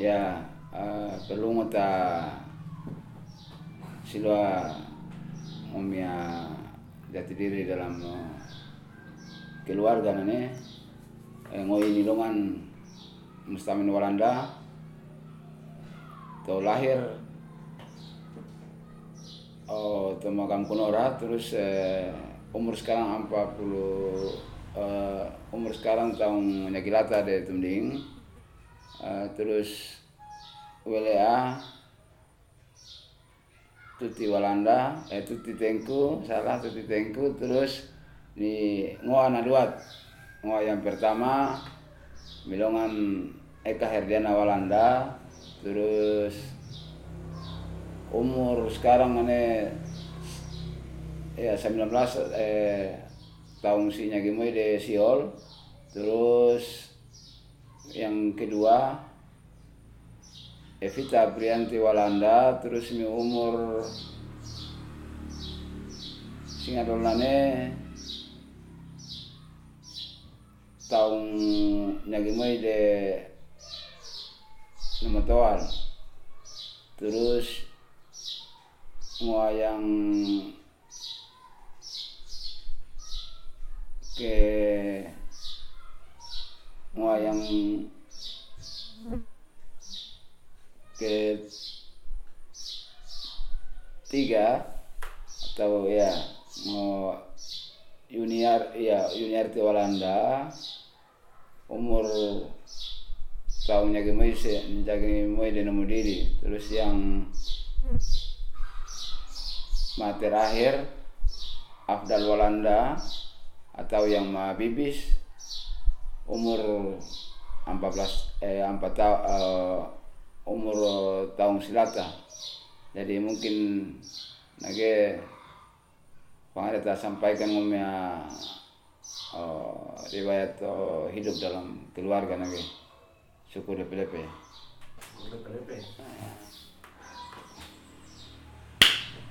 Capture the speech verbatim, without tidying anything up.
Ya, uh, perlu ngota silwa ngomia jati diri dalam uh, keluarga nane eh, ngoi nilongan mustamin Walanda to lahir oh to makam kunora terus eh, umur sekarang empat puluh uh, umur sekarang tahun nyakilata de tumding uh, terus W L A tuti Walanda eh tuti Tengku salah tuti Tengku terus di ngoa naduat ngoa yang pertama milongan Eka Herdiana Walanda terus umur sekarang ane ya sembilan belas eh tahun si nyagimoy de Siol terus yang kedua Evita Prianti Walanda terus mi umur singadolane tahun nyagimoy de Namatoal terus ngoayang ke ngoayang ke tiga atau ya mau junior ya junior di Walanda umur tahunnya gemoy se menjadi gemoy de nomor diri terus yang mati terakhir Afdal Walanda atau yang ma bibis umur empat belas eh empat tahun uh, umur uh, tahun silata jadi mungkin nage pengarita sampaikan ngomnya uh, riwayat uh, hidup dalam keluarga nage suku D P D P.